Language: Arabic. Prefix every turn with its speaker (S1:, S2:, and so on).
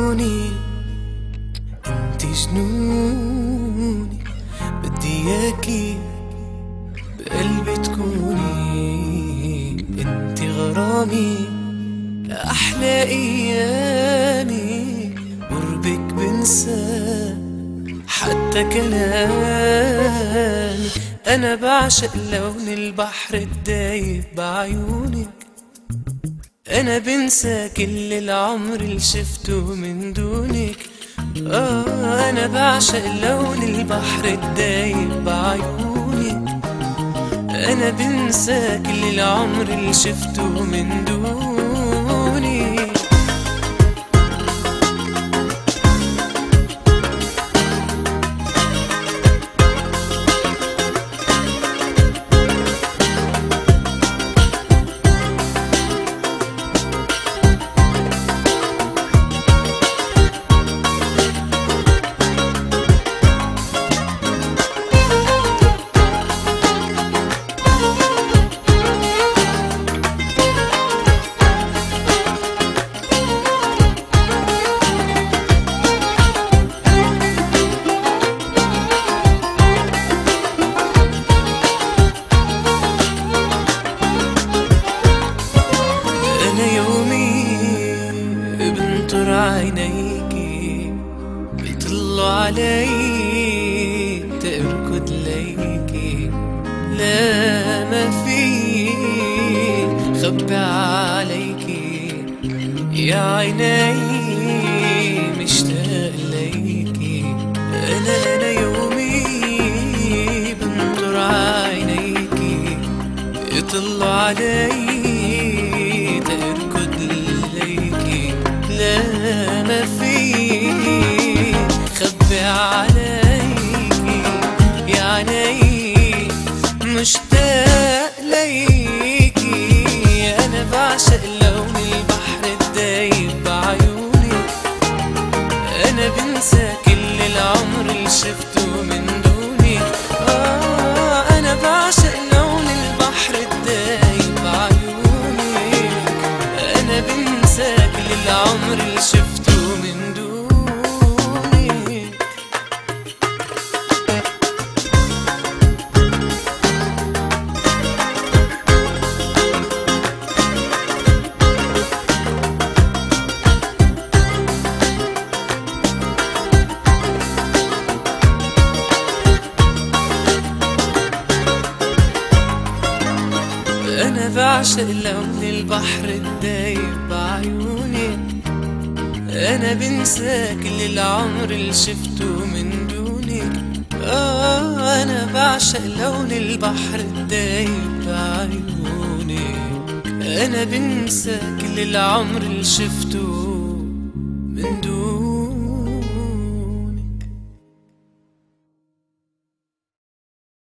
S1: عيوني انت جنوني، بدي اياكي بقلبي تكوني، انت غرامي احلى ايامي، قربك بنسى حتى كلامي. انا بعشق لون البحر الدايب بعيونك، انا بنسى كل العمر اللي شفته من دونك. انا بعشق لون البحر الدايب بعيونك، انا بنسى كل العمر اللي شفته من دونك. عينيكي بيطلوا علي تركض ليكي، لا ما في خبي عليكي يا عيني مشتاق ليكي. أنا يومي بنطر عينيكي بيطلوا علي تركض ليكي، لا ما في خبي عليكي يا عيني مشتاق ليكي. انا بعشق لون البحر الدايب بعيونك، انا بنسى كل العمر اللي شفته من دونك. انا بعشق لون البحر الدايب بعيونك، انا بنسى كل العمر اللي شفته من دونك. أنا بعشق لون البحر الدايب بعيونك، أنا بنسى كل العمر اللي شفته من دونك. أنا بعشق لون البحر الدايب بعيونك، أنا بنسى كل العمر اللي شفته من دونك.